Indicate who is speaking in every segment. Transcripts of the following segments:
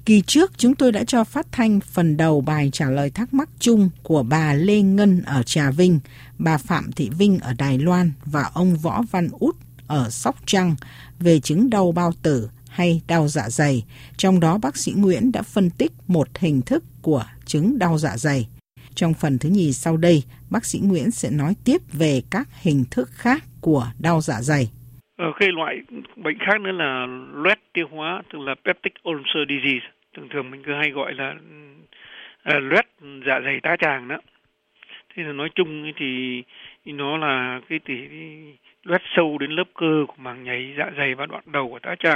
Speaker 1: Kỳ trước chúng tôi đã cho phát thanh phần đầu bài trả lời thắc mắc chung của bà Lê Ngân ở Trà Vinh, bà Phạm Thị Vinh ở Đài Loan và ông Võ Văn Út ở Sóc Trăng về chứng đau bao tử hay đau dạ dày. Trong đó bác sĩ Nguyễn đã phân tích một hình thức của chứng đau dạ dày. Trong phần thứ nhì sau đây, bác sĩ Nguyễn sẽ nói tiếp về các hình thức khác của đau dạ dày.
Speaker 2: Cái loại bệnh khác nữa là loét tiêu hóa, tức là peptic ulcer disease. Thường mình cứ hay gọi là loét dạ dày tá tràng đó. Thế là nói chung thì nó là cái loét sâu đến lớp cơ của màng nhầy dạ dày và đoạn đầu của tá tràng.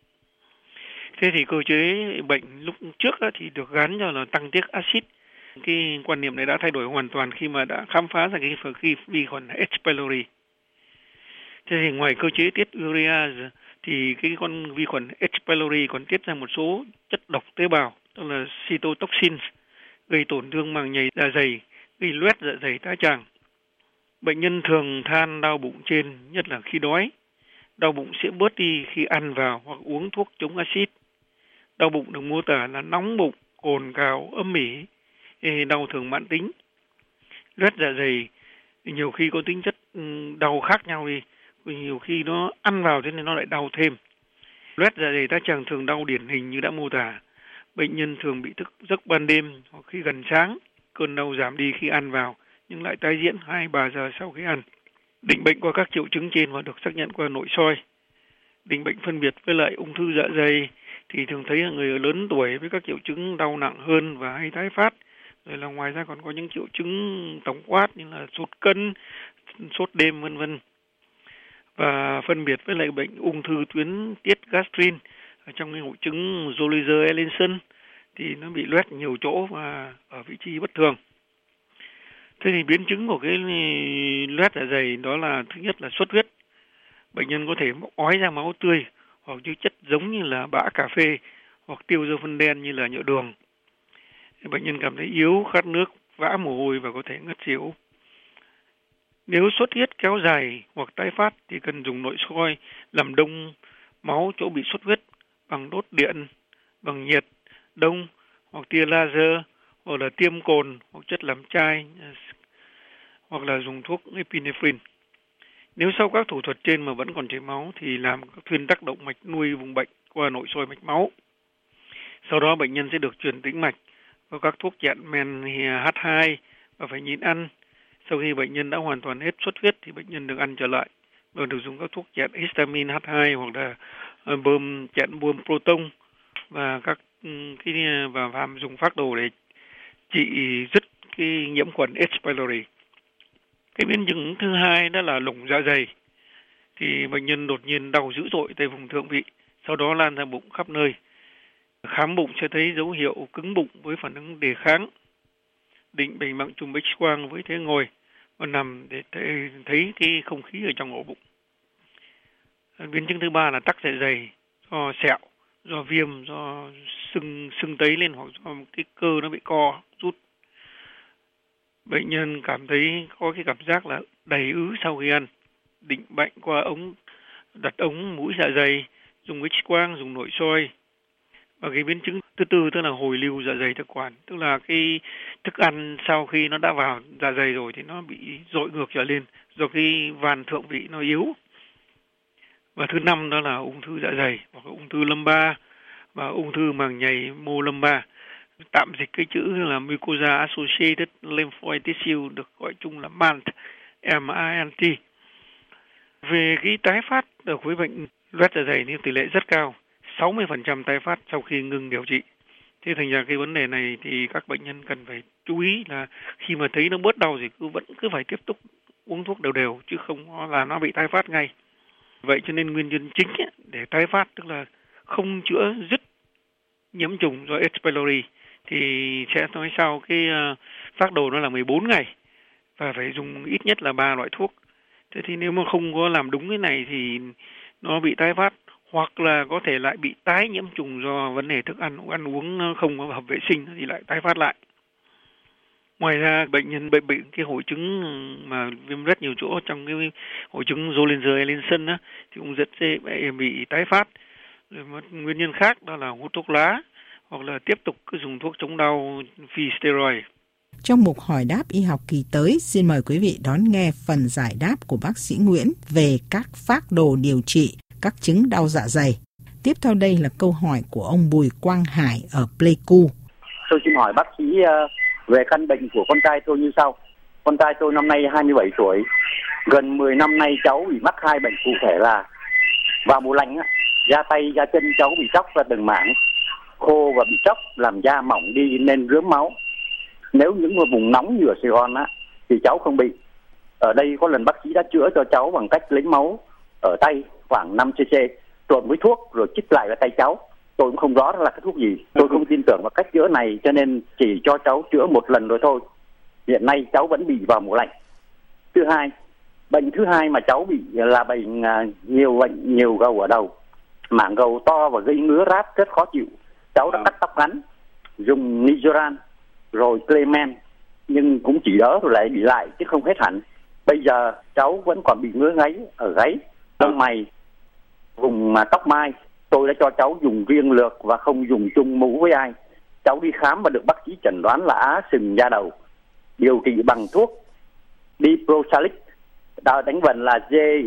Speaker 2: Thế thì cơ chế bệnh lúc trước thì được gắn cho là tăng tiết axit. Cái quan niệm này đã thay đổi hoàn toàn khi mà đã khám phá ra cái vi khuẩn H. pylori. Thế thì ngoài cơ chế tiết urea thì cái con vi khuẩn H. pylori còn tiết ra một số chất độc tế bào, tức là cytotoxins, gây tổn thương màng nhầy dạ dày, gây loét dạ dày tá tràng. Bệnh nhân thường than đau bụng trên, nhất là khi đói. Đau bụng sẽ bớt đi khi ăn vào hoặc uống thuốc chống axit. Đau bụng được mô tả là nóng bụng, cồn cào, âm ỉ, đau thường mãn tính. Loét dạ dày nhiều khi có tính chất đau khác nhau đi, nhiều khi nó ăn vào thế nên nó lại đau thêm. Loét dạ dày tá tràng thường đau điển hình như đã mô tả. Bệnh nhân thường bị thức giấc ban đêm hoặc khi gần sáng, cơn đau giảm đi khi ăn vào nhưng lại tái diễn 2-3 giờ sau khi ăn. Định bệnh qua các triệu chứng trên và được xác nhận qua nội soi. Định bệnh phân biệt với lại ung thư dạ dày thì thường thấy là người lớn tuổi với các triệu chứng đau nặng hơn và hay tái phát. Rồi là ngoài ra còn có những triệu chứng tổng quát như là sốt cân, sốt đêm vân vân. Và phân biệt với lại bệnh ung thư tuyến tiết gastrin trong cái hội chứng Zollinger-Ellison thì nó bị loét nhiều chỗ và ở vị trí bất thường. Thế thì biến chứng của cái loét dạ dày đó là thứ nhất là xuất huyết. Bệnh nhân có thể ói ra máu tươi hoặc như chất giống như là bã cà phê hoặc tiêu dơ phân đen như là nhựa đường. Bệnh nhân cảm thấy yếu, khát nước, vã mồ hôi và có thể ngất xỉu. Nếu xuất huyết kéo dài hoặc tái phát thì cần dùng nội soi làm đông máu chỗ bị xuất huyết bằng đốt điện, bằng nhiệt, đông hoặc tia laser, hoặc là tiêm cồn hoặc chất làm chai, hoặc là dùng thuốc epinephrine. Nếu sau các thủ thuật trên mà vẫn còn chảy máu thì làm các thuyên tác động mạch nuôi vùng bệnh qua nội soi mạch máu. Sau đó bệnh nhân sẽ được truyền tĩnh mạch và các thuốc chặn men H2 và phải nhịn ăn. Sau khi bệnh nhân đã hoàn toàn hết xuất huyết thì bệnh nhân được ăn trở lại và được dùng các thuốc chặn histamine H2 hoặc là chặn bơm proton và và dùng phác đồ để trị dứt cái nhiễm khuẩn H. pylori. Cái biến chứng thứ hai đó là lủng dạ dày. Thì bệnh nhân đột nhiên đau dữ dội tại vùng thượng vị, sau đó lan ra bụng khắp nơi. Khám bụng sẽ thấy dấu hiệu cứng bụng với phản ứng đề kháng. Định bệnh bằng chùm X-quang với thế ngồi và nằm để thấy cái không khí ở trong ổ bụng. Biến chứng thứ ba là tắc dạ dày do sẹo, do viêm, do sưng tấy lên hoặc do cái cơ nó bị co rút. Bệnh nhân cảm thấy có cái cảm giác là đầy ứ sau khi ăn. Định bệnh qua đặt ống mũi dạ dày, dùng X-quang, dùng nội soi. Và cái biến chứng thứ tư tức là hồi lưu dạ dày thực quản, tức là cái thức ăn sau khi nó đã vào dạ dày rồi thì nó bị dội ngược trở lên do cái van thượng vị nó yếu. Và thứ năm đó là ung thư dạ dày hoặc ung thư lâm ba và ung thư màng nhầy mô lâm ba. Tạm dịch cái chữ là Mucosa Associated Lymphoid Tissue, được gọi chung là MANT, M-A-N-T. Về cái tái phát ở với bệnh loét dạ dày thì tỷ lệ rất cao, 60% tái phát sau khi ngừng điều trị. Thế thành ra cái vấn đề này thì các bệnh nhân cần phải chú ý là khi mà thấy nó bớt đau thì vẫn cứ phải tiếp tục uống thuốc đều chứ không là nó bị tái phát ngay. Vậy cho nên nguyên nhân chính để tái phát tức là không chữa dứt nhiễm trùng do H. pylori thì sẽ nói sau cái phác đồ nó là 14 ngày và phải dùng ít nhất là 3 loại thuốc. Thế thì nếu mà không có làm đúng cái này thì nó bị tái phát hoặc là có thể lại bị tái nhiễm trùng do vấn đề thức ăn uống không có hợp vệ sinh thì lại tái phát lại. Ngoài ra bệnh nhân bị cái hội chứng mà viêm rất nhiều chỗ trong cái hội chứng Zollinger-Ellison thì cũng rất dễ bị tái phát. Rồi một nguyên nhân khác đó là hút thuốc lá hoặc là tiếp tục cứ dùng thuốc chống đau phi steroid.
Speaker 1: Trong mục hỏi đáp y học kỳ tới, xin mời quý vị đón nghe phần giải đáp của bác sĩ Nguyễn về các phác đồ điều trị các chứng đau dạ dày. Tiếp theo đây là câu hỏi của ông Bùi Quang Hải ở Pleiku.
Speaker 3: Tôi xin hỏi bác sĩ về căn bệnh của con trai tôi như sau. Con trai tôi năm nay 27 tuổi. Gần 10 năm nay cháu bị mắc hai bệnh cụ thể là vào mùa lạnh, da tay, da chân cháu bị chóc ra từng mảng, khô và bị chóc làm da mỏng đi nên rớm máu. Nếu những vùng nóng như ở Sài Gòn thì cháu không bị. Ở đây có lần bác sĩ đã chữa cho cháu bằng cách lấy máu ở tay khoảng 5 cc trộn với thuốc rồi chích lại vào tay cháu. Tôi cũng không rõ là cái thuốc gì. Tôi không tin tưởng vào cách chữa này cho nên chỉ cho cháu chữa một lần rồi thôi. Hiện nay cháu vẫn bị vào mùa lạnh. Bệnh thứ hai mà cháu bị là bệnh nhiều gầu ở đầu. Mảng gầu to và gây ngứa rát rất khó chịu. Cháu đã cắt tóc ngắn, dùng Nizoran rồi Clement nhưng cũng chỉ đỡ rồi lại bị lại chứ không hết hẳn. Bây giờ cháu vẫn còn bị ngứa ngáy ở gáy, lông mày, vùng tóc mai. Tôi đã cho cháu dùng riêng lược và không dùng chung mũ với ai. Cháu đi khám và được bác sĩ chẩn đoán là á sừng da đầu. Điều trị bằng thuốc Diprosalic, đánh vần là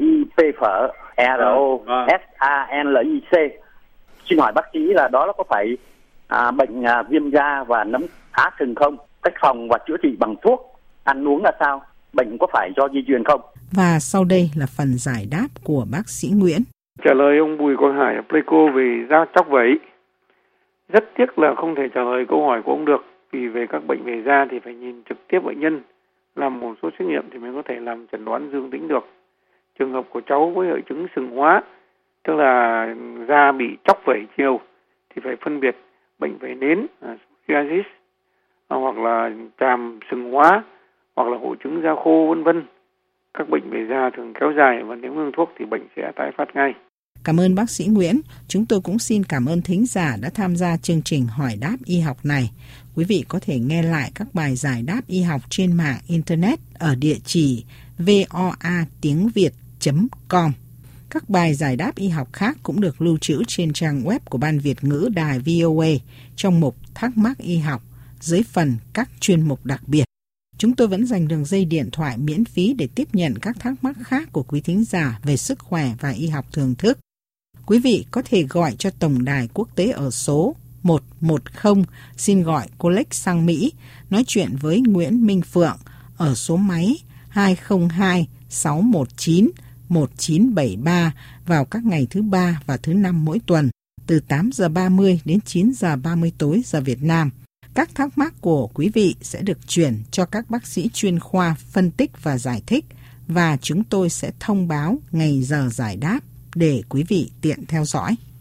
Speaker 3: Giprosalic. Xin hỏi bác sĩ là đó có phải bệnh viêm da và nấm á sừng không? Cách phòng và chữa trị bằng thuốc, ăn uống là sao? Bệnh có phải do di truyền không?
Speaker 1: Và sau đây là phần giải đáp của bác sĩ Nguyễn.
Speaker 2: Trả lời ông Bùi Quang Hải ở Pleiku về da chóc vẩy. Rất tiếc là không thể trả lời câu hỏi của ông được, vì về các bệnh về da thì phải nhìn trực tiếp bệnh nhân, làm một số xét nghiệm thì mới có thể làm chẩn đoán dương tính được. Trường hợp của cháu với hội chứng sừng hóa, tức là da bị chóc vẩy nhiều, thì phải phân biệt bệnh vẩy nến, psoriasis, hoặc là tràm sừng hóa, hoặc là hội chứng da khô vân vân. Các bệnh về da thường kéo dài và nếu ngưng thuốc thì bệnh sẽ tái phát ngay.
Speaker 1: Cảm ơn bác sĩ Nguyễn. Chúng tôi cũng xin cảm ơn thính giả đã tham gia chương trình hỏi đáp y học này. Quý vị có thể nghe lại các bài giải đáp y học trên mạng Internet ở địa chỉ voatiengviet.com. Các bài giải đáp y học khác cũng được lưu trữ trên trang web của Ban Việt ngữ Đài VOA trong mục Thắc mắc y học dưới phần các chuyên mục đặc biệt. Chúng tôi vẫn dành đường dây điện thoại miễn phí để tiếp nhận các thắc mắc khác của quý thính giả về sức khỏe và y học thường thức. Quý vị có thể gọi cho Tổng đài quốc tế ở số 110, xin gọi cô Lếch sang Mỹ, nói chuyện với Nguyễn Minh Phượng ở số máy 202 619 1973 vào các ngày thứ Ba và thứ Năm mỗi tuần, từ 8 giờ 30 đến 9 giờ 30 tối giờ Việt Nam. Các thắc mắc của quý vị sẽ được chuyển cho các bác sĩ chuyên khoa phân tích và giải thích, và chúng tôi sẽ thông báo ngày giờ giải đáp để quý vị tiện theo dõi.